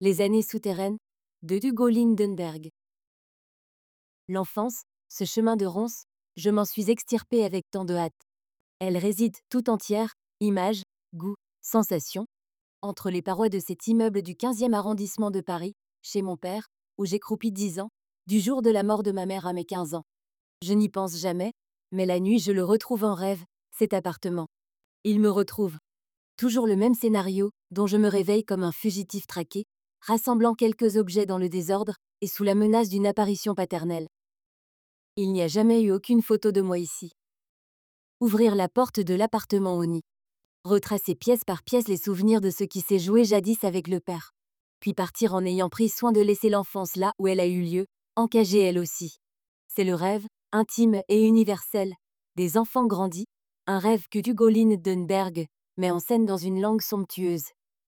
Les années souterraines de Hugo Lindenberg. L'enfance, ce chemin de ronces, je m'en suis extirpée avec tant de hâte. Elle réside tout entière, images, goûts, sensations, entre les parois de cet immeuble du 15e arrondissement de Paris, chez mon père, où j'ai croupi 10 ans, du jour de la mort de ma mère à mes 15 ans. Je n'y pense jamais, mais la nuit je le retrouve en rêve, cet appartement. Il me retrouve. Toujours le même scénario, dont je me réveille comme un fugitif traqué, rassemblant quelques objets dans le désordre et sous la menace d'une apparition paternelle. Il n'y a jamais eu aucune photo de moi ici. Ouvrir la porte de l'appartement au nid. Retracer pièce par pièce les souvenirs de ce qui s'est joué jadis avec le père. Puis partir en ayant pris soin de laisser l'enfance là où elle a eu lieu, encagée elle aussi. C'est le rêve, intime et universel, des enfants grandis, un rêve que Hugo Lindenberg met en scène dans une langue somptueuse.